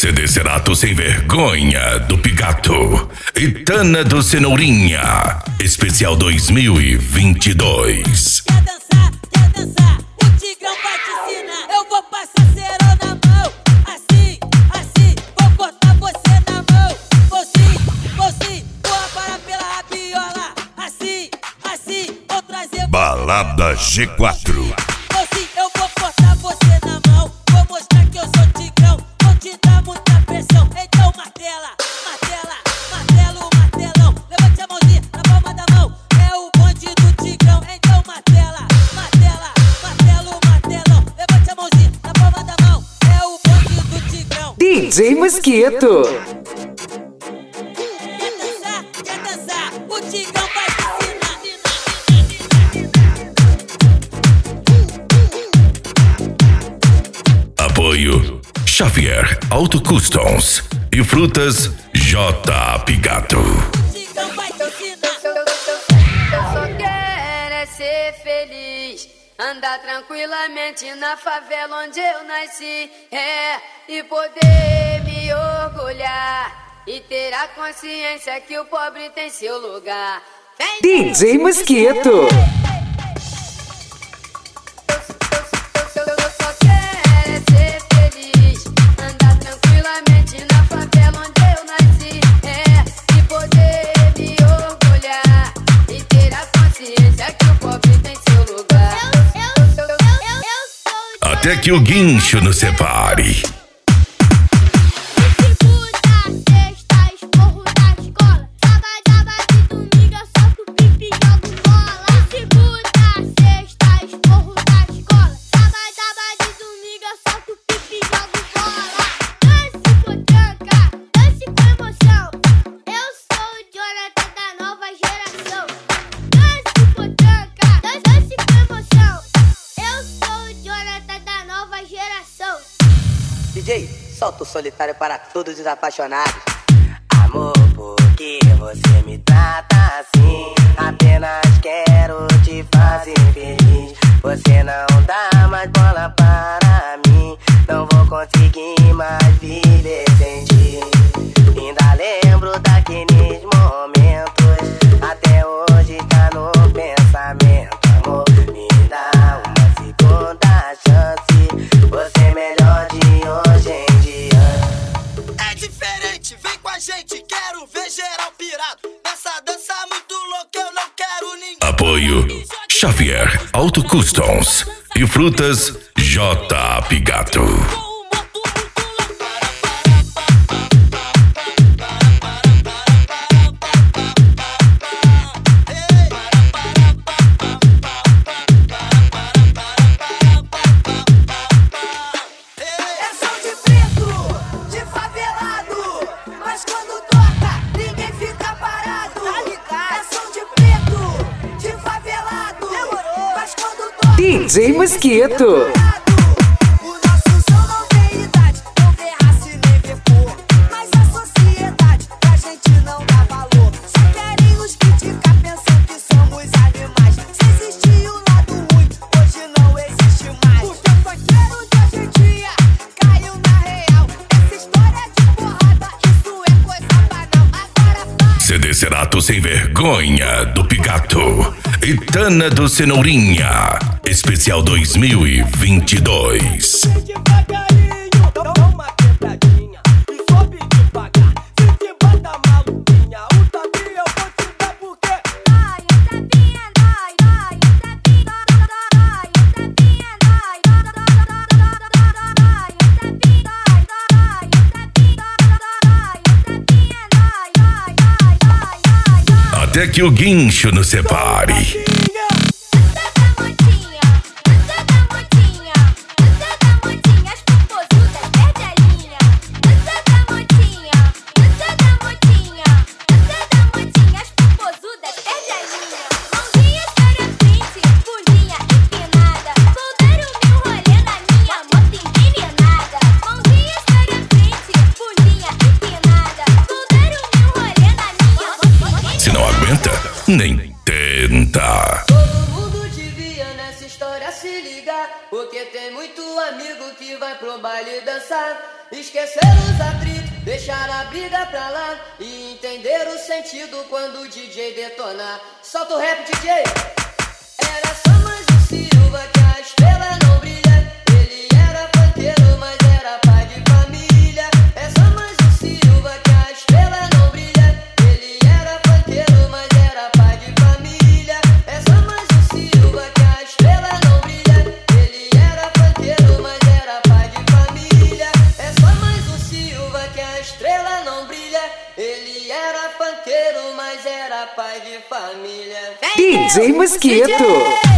CD Cerato Sem Vergonha do Pigato e Tana do Cenourinha, especial 2022. Quer dançar, o Tigrão vai te ensinar. Eu vou passar cerol na mão, assim, vou botar você na mão. Vou sim, vou aparar pela rabiola, assim, vou trazer. Balada G4. Eu vou cortar você na mão, vou mostrar que eu sou Tigrão, vou te dar muita pressão. Então martela, martelão, levante a mãozinha na palma da mão. É o bonde do Tigrão, então martela, martelão, levante a mãozinha na palma da mão. É o bonde do Tigrão. DJ Mosquito. Quer dançar, o Tigrão vai te ensinar. Apoio Xavier Auto Customs e Frutas J. Pigato. Tigrão vai te ensinar. Eu só quero é ser feliz, andar tranquilamente na favela onde eu nasci, e poder me orgulhar e ter a consciência que o pobre tem seu lugar. DJ Mosquito. Eu só quero é ser feliz, andar tranquilamente na favela onde eu nasci, e poder me orgulhar e ter a consciência que o pobre tem seu lugar. Até que o guincho nos separe. DJ, solta o solitário para todos os apaixonados. Amor, por que você me trata assim? Apenas quero te fazer feliz. Você não dá mais bola para mim. Não vou conseguir mais viver sem ti. Ainda lembro daqueles momentos, até hoje tá no pensamento. Amor, me dá uma segunda chance. Você é melhor de hoje em dia. É diferente, vem com a gente, quero ver geral pirado. Nessa dança muito louca, eu não quero ninguém. Apoio Xavier Auto Customs e Frutas J. Pigato. DJ Mosquito. O nosso som não tem idade, não vê raça e nem vê cor. Mas a sociedade pra gente não dá valor. Só querem nos criticar pensando que somos animais. Se existia o lado ruim, hoje não existe mais. Porque o funkeiro de hoje em dia caiu na real. Essa história de porrada, isso é coisa banal. Agora vai. CD Cerato Sem Vergonha do Pigato e Tana do Cenourinha, especial 2022. Devagarinho, dá uma quebradinha e sobe devagar. Se te bata maluquinha, o tapinha eu vou te dar porque Até que o guincho nos separe. Se não aguenta, nem tenta. Todo mundo devia nessa história se ligar, porque tem muito amigo que vai pro baile dançar esquecer os atritos, deixar a briga pra lá e entender o sentido quando o DJ detonar. Solta o rap, DJ. Era só mais um Silva que a estrela não brilha. Ele era funkeiro, mas era pai de família. É só mais um Silva que a estrela não brilha. Ele era funkeiro, mas era pai de família. É só mais um Silva que a estrela não brilha. Ele era funkeiro, mas era pai de família. É só mais um Silva que a estrela não brilha. Ele era funkeiro, mas era pai de família. DJ Mosquito.